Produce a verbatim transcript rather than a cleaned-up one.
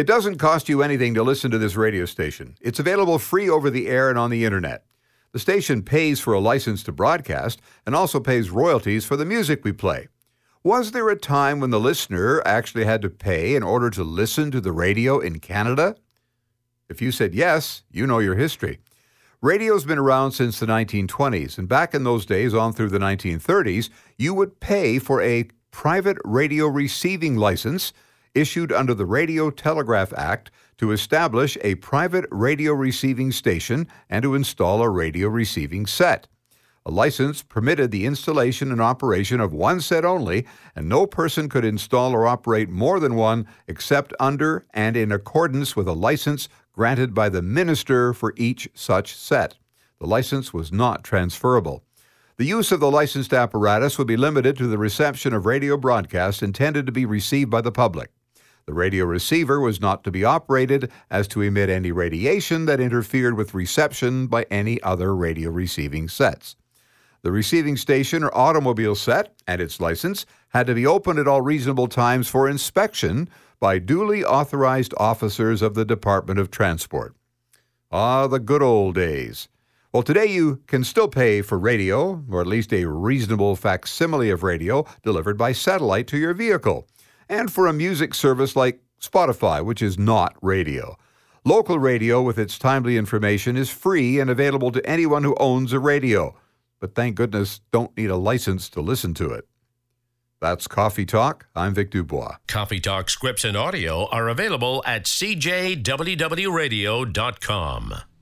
It doesn't cost you anything to listen to this radio station. It's available free over the air and on the internet. The station pays for a license to broadcast and also pays royalties for the music we play. Was there a time when the listener actually had to pay in order to listen to the radio in Canada? If you said yes, you know your history. Radio's been around since the nineteen twenties, and back in those days, on through the nineteen thirties, you would pay for a private radio receiving license issued under the Radio Telegraph Act to establish a private radio receiving station and to install a radio receiving set. A license permitted the installation and operation of one set only, and no person could install or operate more than one except under and in accordance with a license granted by the minister for each such set. The license was not transferable. The use of the licensed apparatus would be limited to the reception of radio broadcasts intended to be received by the public. The radio receiver was not to be operated as to emit any radiation that interfered with reception by any other radio receiving sets. The receiving station or automobile set and its license had to be opened at all reasonable times for inspection by duly authorized officers of the Department of Transport. Ah, the good old days. Well, today you can still pay for radio, or at least a reasonable facsimile of radio, delivered by satellite to your vehicle, and for a music service like Spotify, which is not radio. Local radio, with its timely information, is free and available to anyone who owns a radio, but thank goodness don't need a license to listen to it. That's Coffee Talk. I'm Vic Dubois. Coffee Talk scripts and audio are available at c j w w radio dot com.